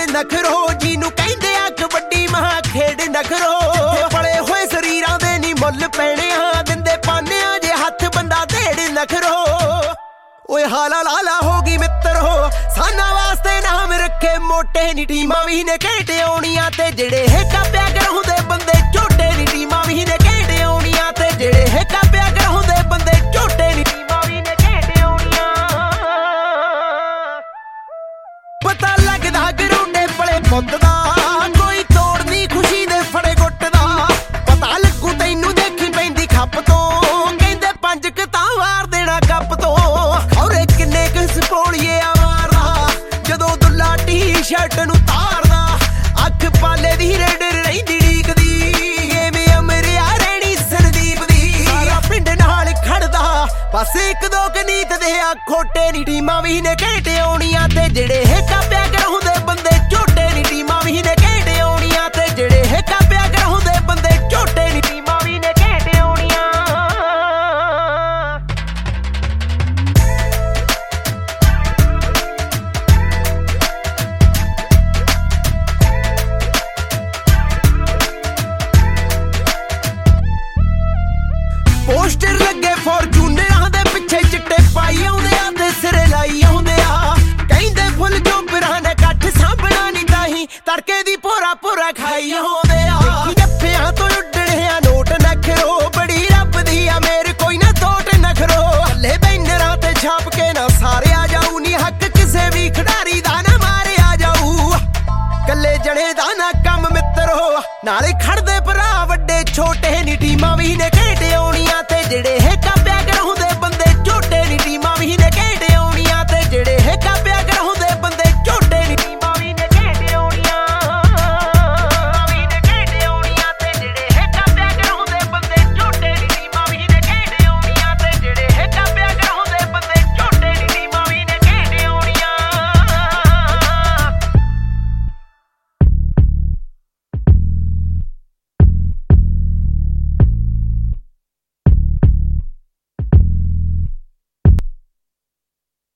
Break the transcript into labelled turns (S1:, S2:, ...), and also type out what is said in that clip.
S1: नखरो जिन्नू कहंदे आ कबड्डी महा खेड नखरो पले होए शरीरां दे नी मुੱਲ पैणे आ दिंदे पाने आ जे हथ बंदा ढेड़ नखरो ओए हाला लाला होगी मित्रो साना वास्ते नाम रखे मोटे नी टीमां भी ने घंटे आउणियां ते जेड़े हेका प्या कराउंदे बंदे झोटे नी टीमां भी ने घंटे आउणियां ते जेड़े हेका प्या कराउंदे बंदे झोटे नी टीमां भी ने घंटे आउणियां पता लगदा गरोंडे पले पुੱਤ दा कोई तोड़ नी खुशी दे फड़े गुੱਟ दा पता लगू तैनू देखी पैंदी खप तो कहंदे 5 कता वार देना कप तो औरे किन्ने क सपोलिए आवारदा जदों दुल्ला टी-शर्ट नू तारदा अख पाले दी रेड रहिंदी ढीकदी एवें अमरिया रहणी संदीप दी सारा पिंड नाल खड़दा बस एक दो गनीत दे आ खोटे नी टीमां भी ने घंटे आउणियां ते जेड़े हेका प्या कराउंदे बंदे झोटे नी टीमां भी ने घंटे आउणियां ते जेड़े हेका प्या कराउंदे बंदे झोटे नी टीमां भी ने घंटे आउणियां पोस्टर लगे फॉर्चूनरां दे पिछे चिट्टे पाई आउंदे आ ते सिरे लाई आउंदे आ कहंदे फुल जोबरां ने कट्ठ सांभणा नी ताही तड़के दी पोरा पोरा खाई आउंदे आ जफ्फियां तो उड्डणे आ नोट नखरो बड़ी रब दी आ मेरे कोई ना तोट नखरो हल्ले बैनरां ते छाप के ना सारे आ जाऊ नी हक किसे भी खिडारी दा ना मारे आ जाऊ कल्ले जणे दा ना कम मित्रो नाले खड़